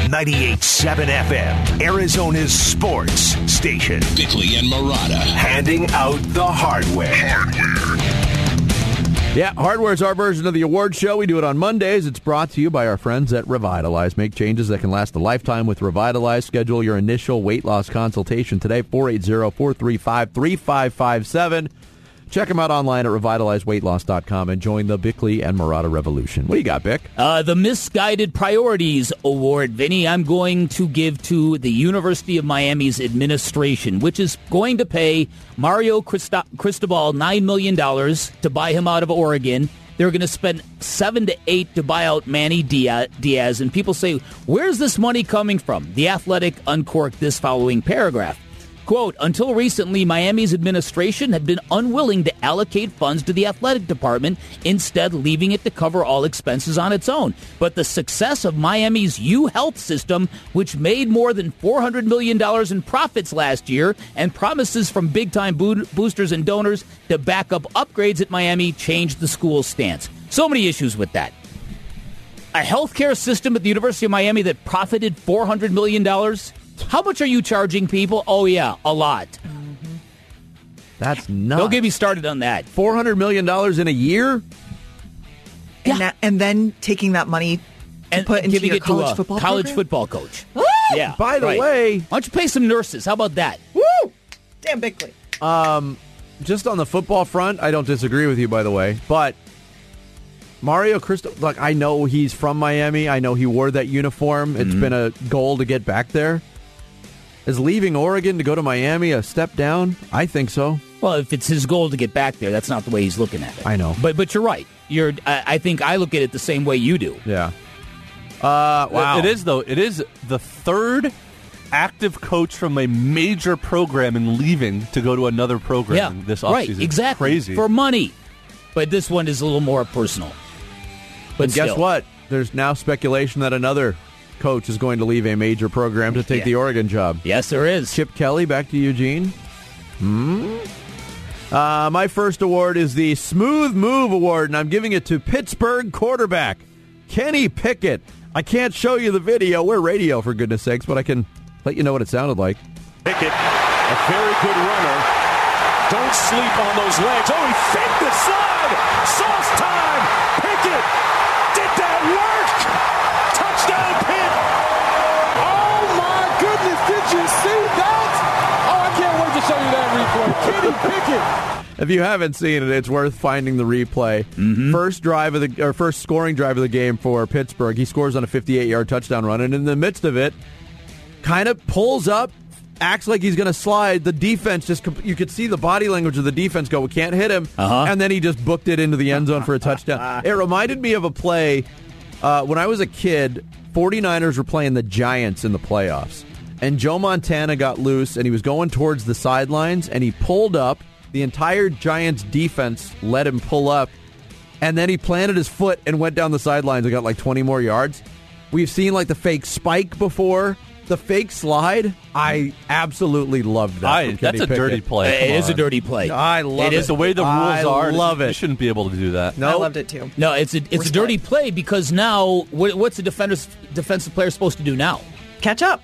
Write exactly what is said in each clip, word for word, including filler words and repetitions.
ninety-eight point seven F M, Arizona's sports station. Bickley and Marotta. Handing out the hardware. Hardware. Yeah, Hardware is our version of the award show. We do it on Mondays. It's brought to you by our friends at Revitalize. Make changes that can last a lifetime with Revitalize. Schedule your initial weight loss consultation today, four eight zero, four three five, three five five seven. Check them out online at revitalize weight loss dot com and join the Bickley and Marotta revolution. What do you got, Bick? Uh, the Misguided Priorities Award, Vinny, I'm going to give to the University of Miami's administration, which is going to pay Mario Cristo- Cristobal nine million dollars to buy him out of Oregon. They're going to spend seven to eight to buy out Manny Diaz. And people say, where's this money coming from? The Athletic uncorked this following paragraph. Quote, until recently, Miami's administration had been unwilling to allocate funds to the athletic department, instead leaving it to cover all expenses on its own. But the success of Miami's U Health system, which made more than four hundred million dollars in profits last year, and promises from big-time bo- boosters and donors to back up upgrades at Miami, changed the school's stance. So many issues with that. A healthcare system at the University of Miami that profited four hundred million dollars? How much are you charging people? Oh, yeah, a lot. Mm-hmm. That's nuts. Don't get me started on that. four hundred million dollars in a year? And, Yeah. that, and then taking that money to And put into giving your it college to a football college program? football coach. Woo! Yeah. By the right. way, why don't you pay some nurses? How about that? Woo! Damn Bickley. just on the football front, I don't disagree with you, by the way, but Mario Cristo, like, I know he's from Miami. I know he wore that uniform. It's Mm-hmm. been a goal to get back there. Is leaving Oregon to go to Miami a step down? I think so. Well, if it's his goal to get back there, that's not the way he's looking at it. I know. But but you're right. You're. I, I think I look at it the same way you do. Yeah. Uh, wow. It is, though. It is the third active coach from a major program and leaving to go to another program Yeah. this right. offseason. Exactly. Crazy. For money. But this one is a little more personal. But And guess still. what? There's now speculation that another coach is going to leave a major program to take Yeah. the Oregon job. Yes, there is. Chip Kelly, back to Eugene. Hmm? Uh, my first award is the Smooth Move Award, and I'm giving it to Pittsburgh quarterback Kenny Pickett. I can't show you the video. We're radio, for goodness sakes, but I can let you know what it sounded like. Pickett, a very good runner. Don't sleep on those legs. Oh, he faked the slide. Sauce time. Pickett. Did that work? Touchdown, Pitt. Oh, my goodness. Did you see that? Oh, I can't wait to show you that replay. Kenny Pickett. If you haven't seen it, it's worth finding the replay. Mm-hmm. First drive of the or first scoring drive of the game for Pittsburgh. He scores on a fifty-eight-yard touchdown run, and in the midst of it, kind of pulls up, acts like he's going to slide. The defense just you could see the body language of the defense go, we can't hit him, Uh-huh. and then he just booked it into the end zone for a touchdown. It reminded me of a play uh, when I was a kid. forty-niners were playing the Giants in the playoffs, and Joe Montana got loose, and he was going towards the sidelines, and he pulled up. The entire Giants defense let him pull up, and then he planted his foot and went down the sidelines and got like twenty more yards. We've seen like the fake spike before. The fake slide, I absolutely loved that. I, from that's Kenny a dirty Pickett. play. It Come is a on. dirty play. I love it. It It's the way the rules I are. love You it. shouldn't be able to do that. No, I loved it too. No, it's a it's a Respect. dirty play because now what, what's a defender's defensive player supposed to do now? Catch up.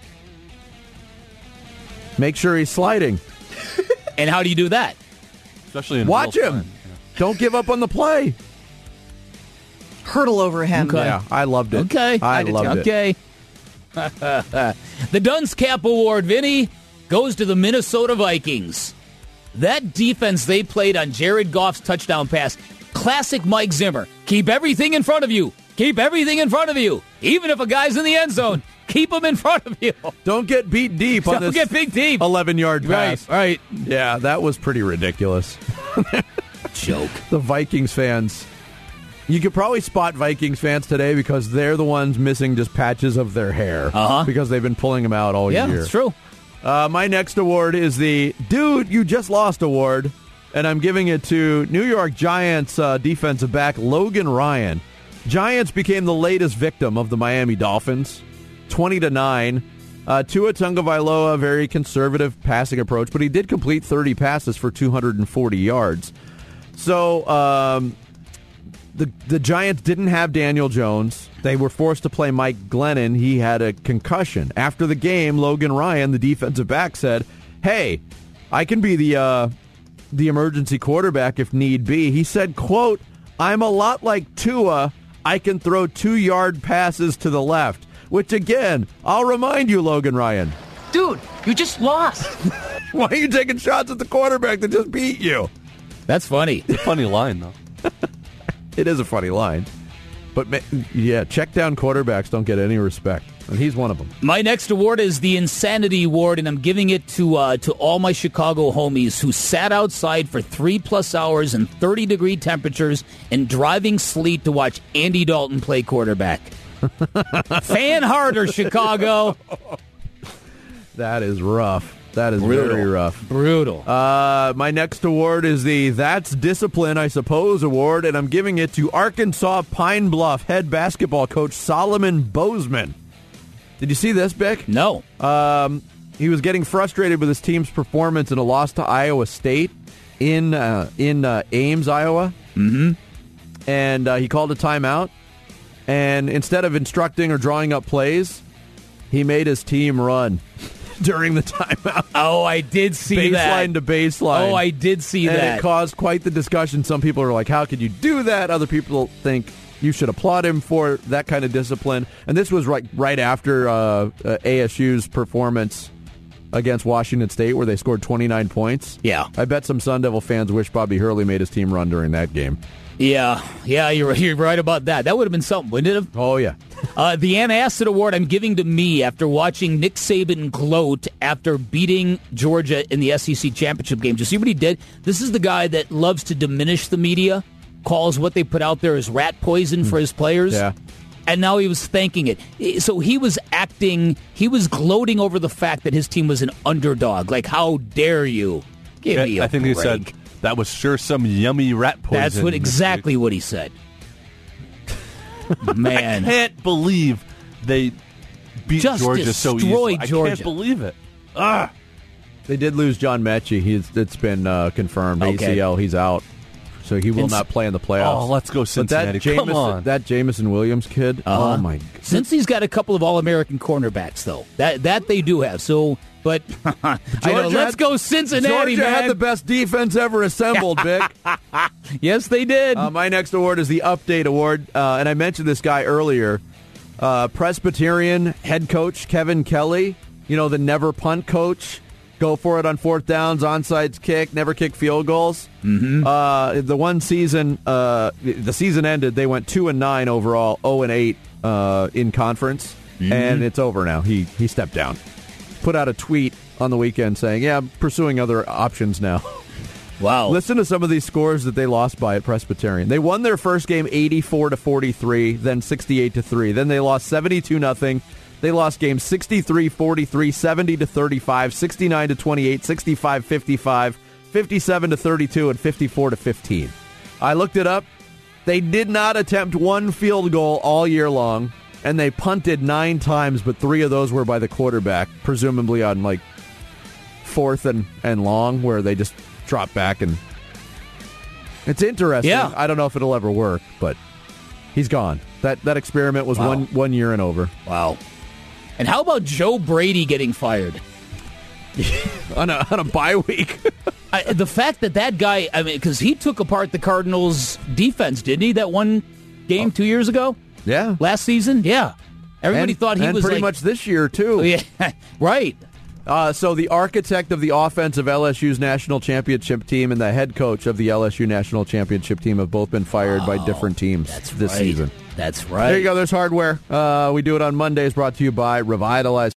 make sure he's sliding. And how do you do that? Especially in Watch real him. time. Don't give up on the play. Hurdle over him. Okay. Yeah, I loved it. Okay. I, I did loved too. it. Okay. The Duns Cap Award, Vinny, goes to the Minnesota Vikings. That defense they played on Jared Goff's touchdown pass, classic Mike Zimmer. Keep everything in front of you. Keep everything in front of you. Even if a guy's in the end zone, keep him in front of you. Don't get beat deep on Don't this get big deep. eleven-yard pass. Right, right. Yeah, that was pretty ridiculous. Joke. The Vikings fans. You could probably spot Vikings fans today because they're the ones missing just patches of their hair. Uh-huh. Because they've been pulling them out all Yeah, year. it's true. Uh, my next award is the Dude, You Just Lost Award, and I'm giving it to New York Giants uh, defensive back Logan Ryan. Giants became the latest victim of the Miami Dolphins, twenty to nine. Uh, Tua Tagovailoa, very conservative passing approach, but he did complete thirty passes for two hundred forty yards. So um, the the Giants didn't have Daniel Jones. They were forced to play Mike Glennon. He had a concussion. After the game, Logan Ryan, the defensive back, said, hey, I can be the uh, the emergency quarterback if need be. He said, quote, I'm a lot like Tua. I can throw two-yard passes to the left, which, again, I'll remind you, Logan Ryan. Dude, you just lost. Why are you taking shots at the quarterback that just beat you? That's funny. Funny line, though. It is a funny line. But, yeah, check-down quarterbacks don't get any respect, and he's one of them. My next award is the Insanity Award, and I'm giving it to uh, to all my Chicago homies who sat outside for three-plus hours in thirty-degree temperatures and driving sleet to watch Andy Dalton play quarterback. Fan harder, Chicago. That is rough. That is Brutal. very rough. Brutal. Uh, my next award is the That's Discipline, I Suppose award, and I'm giving it to Arkansas Pine Bluff head basketball coach Solomon Bozeman. Did you see this, Bick? No. Um, he was getting frustrated with his team's performance in a loss to Iowa State in uh, in uh, Ames, Iowa. Mm-hmm. And uh, he called a timeout, and instead of instructing or drawing up plays, he made his team run during the timeout. Oh, I did see baseline that. Baseline to baseline. Oh, I did see and that. it caused quite the discussion. Some people are like, how could you do that? Other people think you should applaud him for that kind of discipline. And this was right, right after uh, uh, A S U's performance against Washington State, where they scored twenty-nine points. Yeah. I bet some Sun Devil fans wish Bobby Hurley made his team run during that game. Yeah, yeah, you're, you're right about that. That would have been something, wouldn't it have? Oh, yeah. Uh, the Antacid Award I'm giving to me after watching Nick Saban gloat after beating Georgia in the S E C championship game. Did you see what he did? This is the guy that loves to diminish the media, calls what they put out there as rat poison for his players. Yeah. And now he was thanking it. So he was acting, he was gloating over the fact that his team was an underdog. Like, how dare you? Give Yeah, me a I think break. he said, that was sure some yummy rat poison. That's what exactly what he said. Man. I can't believe they beat Just Georgia so destroyed easily. Georgia. I can't believe it. Ah. They did lose John Mechie. He's, it's been uh, confirmed. Okay. A C L, he's out. So he will And- not play in the playoffs. Oh, let's go But that Cincinnati. Jameson, Come on. that Jamison Williams kid, Uh-huh. oh my God. Cincy's got a couple of All-American cornerbacks, though. That that they do have. So, but I know, let's had- go Cincinnati, Georgia man. had the best defense ever assembled, Vic. Yes, they did. uh, my next award is the Update Award, uh, and I mentioned this guy earlier. Uh, Presbyterian head coach Kevin Kelly, you know, the never punt coach. Go for it on fourth downs, onside kick, never kick field goals. Mm-hmm. Uh, the one season, uh, the season ended. They went two and nine overall, zero and eight uh, in conference, mm-hmm. and it's over now. He he stepped down. Put out a tweet on the weekend saying, "Yeah, I'm pursuing other options now." Wow. Listen to some of these scores that they lost by at Presbyterian. They won their first game eighty-four to forty-three, then sixty-eight to three. Then they lost seventy-two nothing. They lost games sixty-three forty-three, seventy to thirty-five, sixty-nine to twenty-eight, sixty-five fifty-five, fifty-seven to thirty-two, and fifty-four to fifteen. I looked it up. They did not attempt one field goal all year long, and they punted nine times, but three of those were by the quarterback, presumably on like fourth and, and long, where they just drop back. And it's interesting. Yeah. I don't know if it'll ever work, but he's gone. That that experiment was Wow. one one year and over. Wow. And how about Joe Brady getting fired? on a on a bye week. I, the fact that that guy, I mean, because he took apart the Cardinals' defense, didn't he? That one game two years ago, Yeah. last season, yeah. Everybody and, thought he and was pretty like, much this year too. Oh, yeah, right. Uh, so the architect of the offense of L S U's national championship team and the head coach of the L S U national championship team have both been fired by different teams That's this right. season. That's right. There you go. There's hardware. Uh, we do it on Mondays. Brought to you by Revitalize.